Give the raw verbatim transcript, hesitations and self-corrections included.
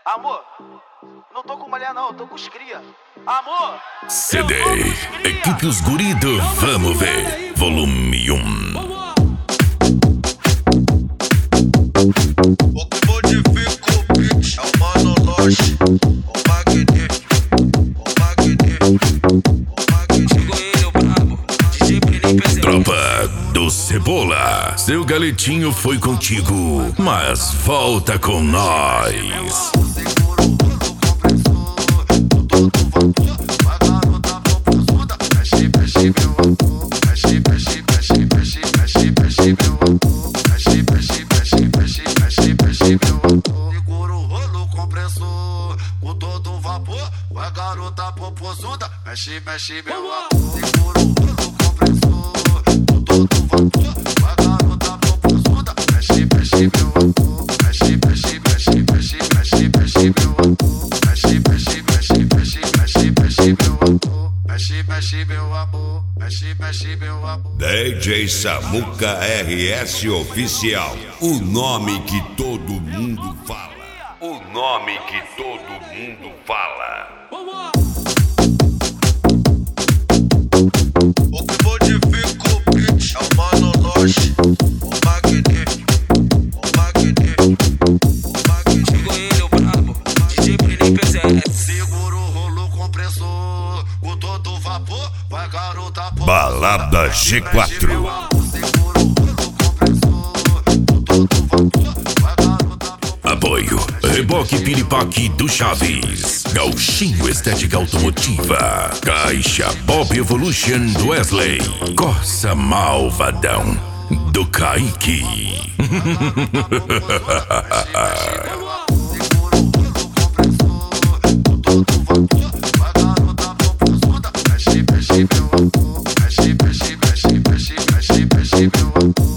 Amor, não tô com mulher não, tô com os cria. Amor, C D, Equipe Os Guri do Vamos Ver, volume um. O que modifica o beat é o Mano Loche, o magnífico, o magnífico, o magnífico. Chegou ele, o brabo, D J Peninho presente. Tropa do Cebola, seu galetinho foi contigo, mas volta com nós. Segura o rolo compressor, com todo vapor, vai garota popozuda, mexe, mexe meu amor. Segura o rolo compressor, com todo vapor, vai garota popozuda, mexe, mexe meu amor. Mexe, mexe, mexe, mexe, mexe, mexe meu amor. Mexe, mexe, mexe, mexe, mexe, mexe meu amor. Mexe, mexe meu amor, mexe, mexe meu amor. D J Samuca R S Oficial, o nome que todo mundo fala. O nome que todo mundo fala. O que modifica o beat é o Mano Loche, o magnífico, o magnífico, o magnífico. Chegou ele, o brabo, D J Peninho presente. Segura o rolo compressor, com todo vapor, vai garota popozuda. Balada G quatro. Segura o rolo compressor, com todo vapor, vai garota popozuda. Apoio, Reboque Piripaque do Chaves, Gauchinho Estética Automotiva, Caixa Bob Evolution do Wesley, Corsa Malvadão do Kaique. Mexe, mexe meu amor, mexe, mexe, mexe, mexe, mexe, mexe meu amor.